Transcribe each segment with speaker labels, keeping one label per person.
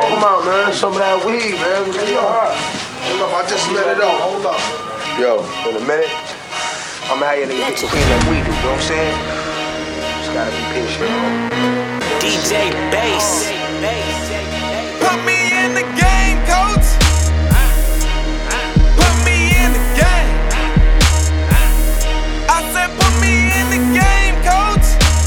Speaker 1: Smoke them out, man. Some of that weed, man.
Speaker 2: Hold up, I just let it out. Hold up.
Speaker 1: Yo, in a minute, I'ma have you niggas get some clean like we do, you know what I'm saying? Just gotta be patient,
Speaker 3: DJ Bass.
Speaker 4: Put me in the game, coach. Put me in the game. I said put me in the game, coach.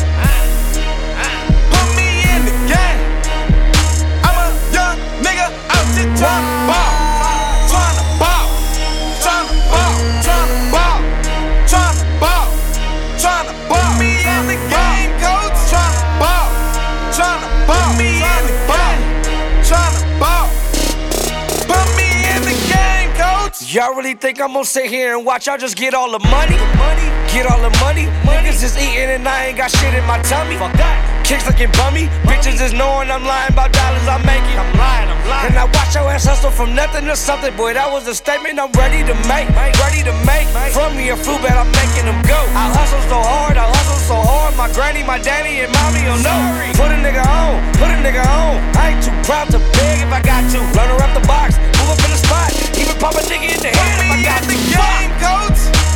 Speaker 4: Put me in the game. I'm a young nigga out there tryna ball. Tryna ball. Tryna ball. Tryna ball. Tryna ball. Tryna ball. Put me in the game, coach. Tryna ball. Tryna ball. Put me in the game. Tryna ball. Put me in the game, coach.
Speaker 3: Y'all really think I'm gonna sit here and watch y'all just get all the money? Get all the money? Niggas is eating and I ain't got shit in my tummy. Fuck that. Kicks looking bummy. Bitches is knowing I'm lying about dollars I'm making. I'm lying. And I watch your ass hustle from nothing to something. Boy, that was a statement I'm ready to make. Ready to make. From me a fruit bat, I'm making them go. I hustle so hard, my granny, my daddy, and mommy don't know. Put a nigga on. I ain't too proud to beg if I got to. Learn to rap the box, move up in the spot. Even pop a nigga in the head if I got to.
Speaker 4: Put me in the game, coach.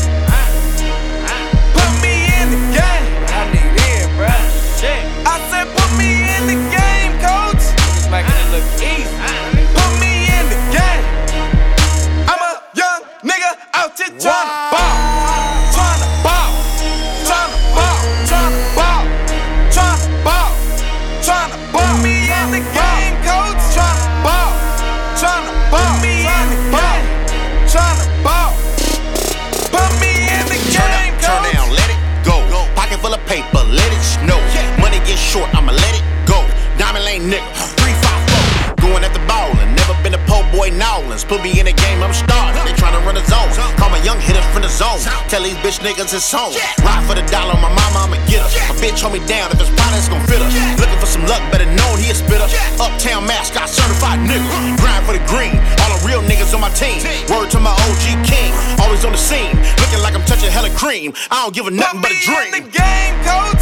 Speaker 4: Put me in the game.
Speaker 3: I need in, bruh. Shit.
Speaker 4: I said put me in the game, coach.
Speaker 3: Niggas making it look easy.
Speaker 4: Put me in the game. I'm a young nigga out here tryna ball. Tryna ball. Tryna ball. Tryna ball. Tryna ball. Tryna ball. Put me in the game, coach. Tryna ball. Tryna ball. Put me in the game. Tryna ball. Put me in the game, coach.
Speaker 5: Turn down, let it go. Pocket full of paper, let it snow. Money get short, I'ma let it go. Diamond Lane nigga, 3-5-4. Going at the ball and never been a po' boy Nowlands. Put me in the game, I'm starting. They tryna run a zone. Call my young hitters from the zone. Tell these bitch niggas it's home. Ride for the dollar, my mama, I'ma get her. My bitch hold me down, if it's product, it's gon' fit her. Looking for some luck, better known he a spitter. Uptown mascot, certified nigga. Grind for the green, all the real niggas on my team. Word to my OG king, always on the scene. Looking like I'm touching hella cream. I don't give a nothing but a dream.
Speaker 4: Put me in the game, coach.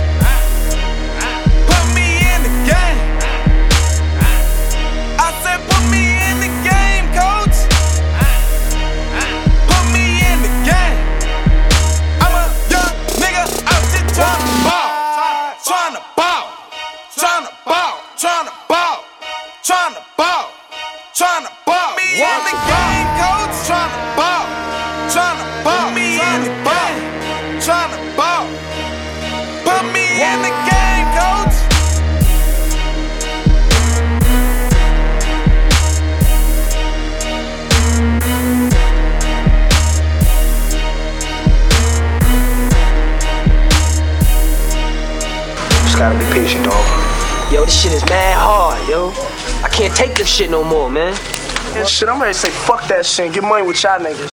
Speaker 4: Put me in the game. I said put me in the game, coach. Put me in the game. I'm a young nigga out there tryna ball. Tryna ball. Tryna ball. Tryna ball. Tryna ball. Tryna ball. Put me in the game, coach. Tryna ball. Tryna ball. Put me in the game. Tryna ball. Put me in the game, coach.
Speaker 1: Just gotta be patient, dog.
Speaker 3: Yo, this shit is mad hard, yo. I can't take this shit no more, man.
Speaker 1: And shit, I'm ready to say fuck that shit and get money with y'all niggas.